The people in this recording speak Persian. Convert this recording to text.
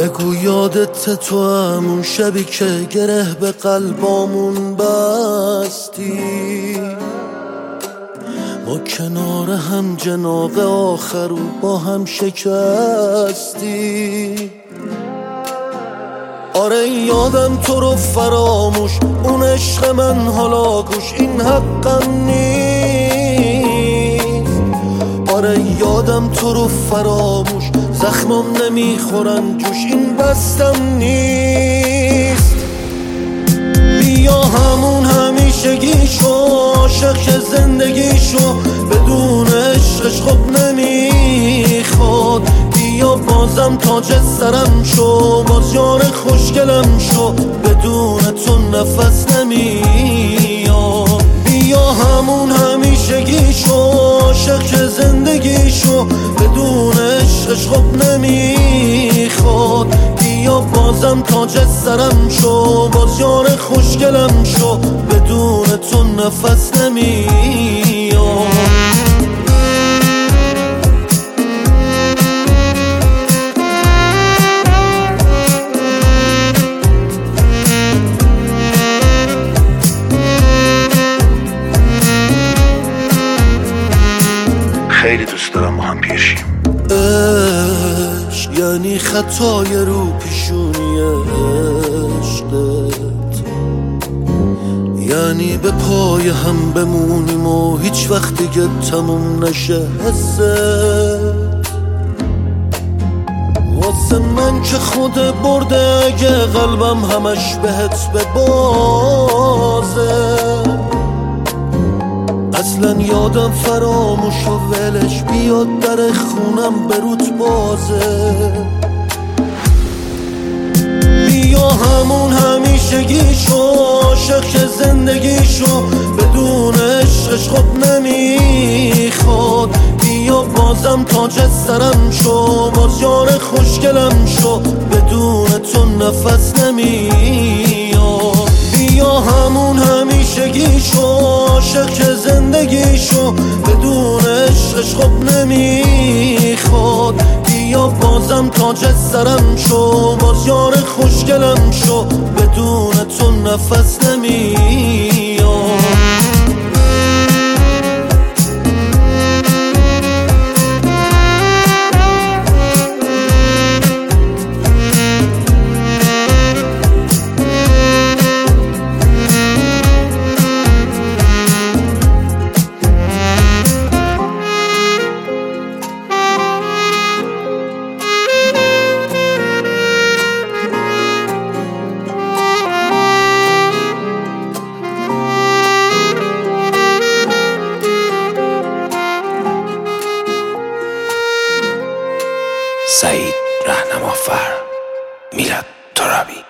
بگو یادت تو همون شبی که گره به قلبامون بستی، ما کنار هم جناق آخر و با هم شکستی. آره یادم تو رو فراموش، اون عشق من حالا گوش این حقم نیست. آره یادم تو رو فراموش، زخمم نمیخورن جوش این بستم نیست. بیا همون همیشگیشو، عاشق که زندگیشو بدون عشقش خب نمیخواد. بیا بازم تاج سرم شو، باز یار خوشگلم شو، بدون تو نفس نمیاد. بیا همون همیشگیشو، عاشق که زندگیشو بدون عشقش خب نمیخواد. بیا بازم تاج سرم شو، باز یار خوشگلم شو، بدون تو نفس نمیاد. خیلی دوست دارم با هم پیشیم. عشق یعنی خطای رو پیشونی عشقت، یعنی به پای هم بمونیم و هیچ وقت دیگه تموم نشه حست. واسه من که خود برده اگه قلبم همش بهت ببازه. اصلا یادم فراموش و ولش بیاد در خونم بروت بازه. بیا همون همیشگیشو، عاشق که زندگیشو بدون عشقش خب نمیخواد. بیا بازم تاج سرم شو، باز یار خوشگلم شو، بدون تو نفس نمیاد. بیا همون همیشگیشو، عاشق که زندگیشو بدون عشقش خب نمیخواد. بیا بازم تاج سرم شو، باز یار خوشگلم شو، بدون تو نفس نمیاد. سعید رهنمافر، میلاد ترابی.